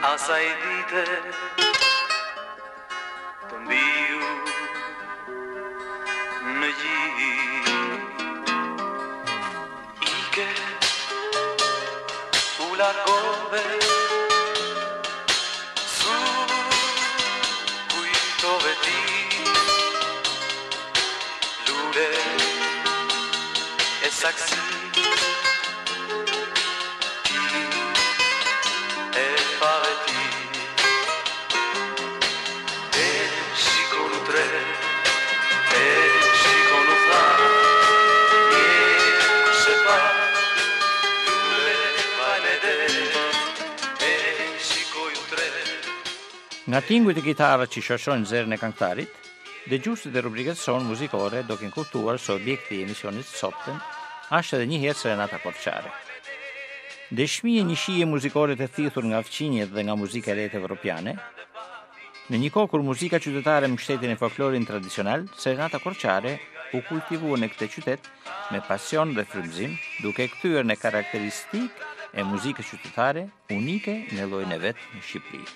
assai dite tombiu ngi ike ula gove su qui dove ti lure e saxi Nga tingu të gitarë që shoshojnë zërën e këngëtarit, dhe gjustit e rubrikët sonë muzikore do kënë kuptuar së objekti i emisionit sotën, ashtë edhe njëherë Serenata Korçare. Dëshmije një shije muzikore të thithur nga fqinjet dhe nga muzika e lehtë evropiane, në një kohë kur muzika qytetare mbështetin e folklorin tradicional, Serenata Korçare u kultivua në këtë qytet me pasion dhe frymëzim, duke kthyer në karakteristikë e muzikës qytetare unike në llojin e vet në Shqipëri.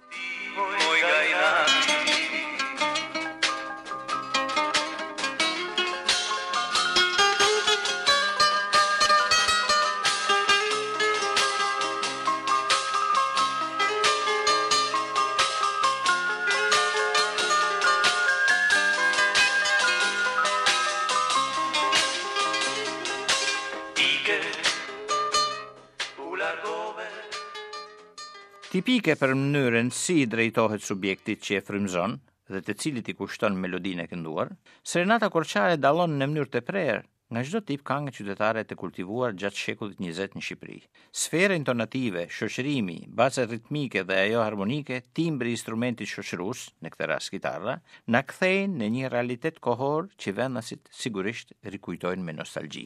Tipike për mënyrën si drejtohet subjektit që e frymëzon dhe të cilit i kushton melodinë e kënduar, Serenata Korçare dallon në mënyrë të prerë nga çdo tip këngë qytetare të kultivuar gjatë shekullit 20 në Shqipëri. Sfera intonative, shoqërimi, baza ritmike dhe ajo harmonike, timbri i instrumentit shoqërues, në këtë rast kitarra, na kthejnë në një realitet kohor që vendasit sigurisht rikujtojnë me nostalgji.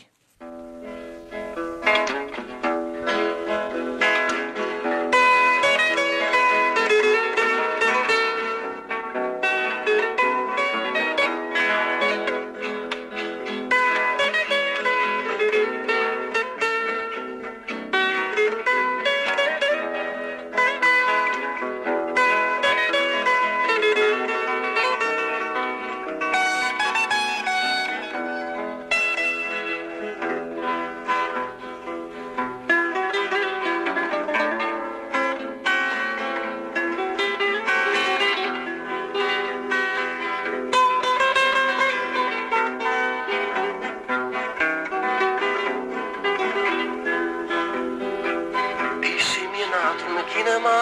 Kinema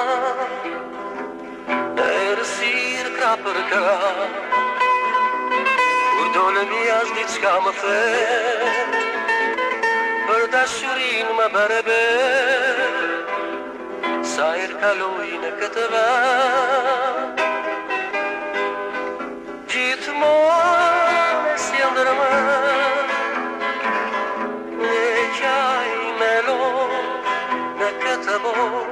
e rësir kra për kra kur dole mi as diçka më the për dashurin më berebe sa ir kaloj në këtë vend gjithmonë si ndërmend e qaj melo në këtë botë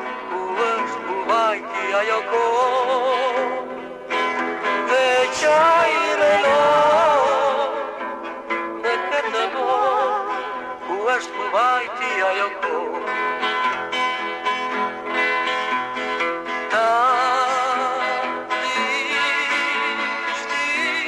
ajo kohë dhe qajre lo në këtë botë ku është përvajti ajo kohë ta dishti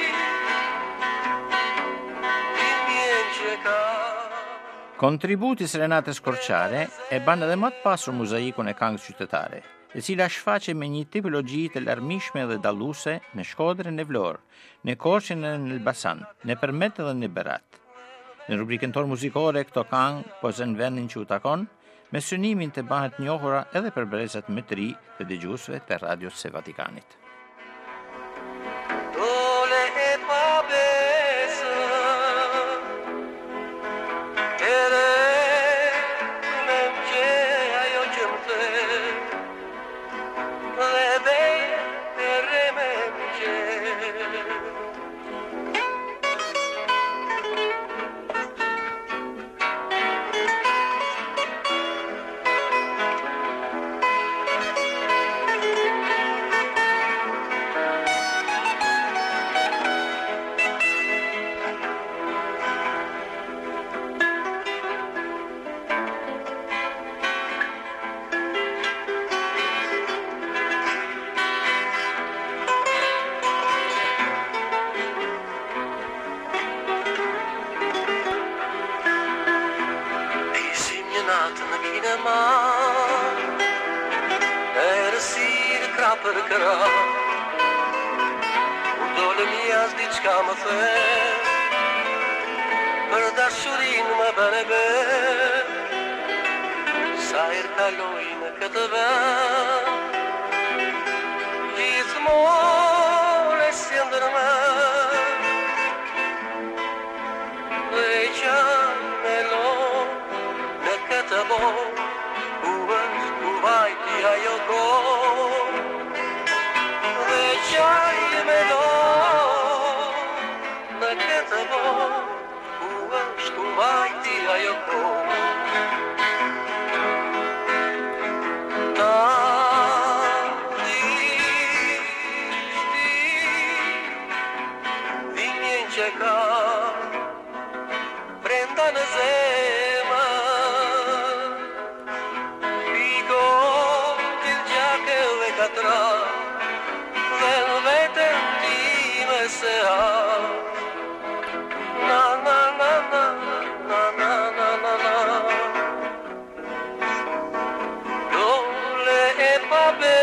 dimjen që ka. Kontributi Serenatës Korçare e ban edhe më të pasur mozaikun e këngës qytetare, e cila shfaqe me një tipologji të larmishme dhe dalluese në Shkodrën e Vlorë, në Korçën e në Elbasan, në Përmet dhe në Berat. Në rubrikën tonë muzikore, këto këngë po zën vendin që u takon, me synimin të bëhet njohura edhe për brezat më të ri të dëgjuesve të radios së Vatikanit. Dole e pabesë, ere me mqe ajo që më the e rësirë krah për krah, kur dolëm jashtë diçka më the, për dashurinë më bën e be, sa herë kaloj në këtë vend, gjithmonë e si ndërmend, dhe qaj me lo në këtë botë, ku është ku vajti ajo kohë, dhe qaj me lo në këtë botë, ku është ku vajti ajo kohë. Ta dhimjen që ka brenda në zemër, piko t'il gjake dhe katra, dhe në vetën time se ha. Na na na na na na na na na. Dole e pa be